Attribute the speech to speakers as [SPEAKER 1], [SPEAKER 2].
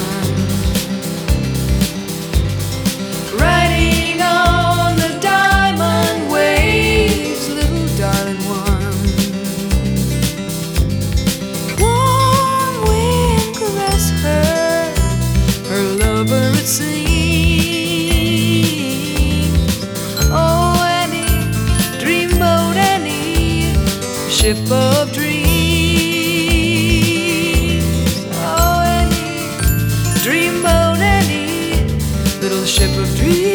[SPEAKER 1] Riding on the diamond waves, little darling one. Warm wind caress her, her lover it seems. Oh Annie, dreamboat Annie, ship of dreams. Oh Annie, dreamboat Annie, little ship of dreams.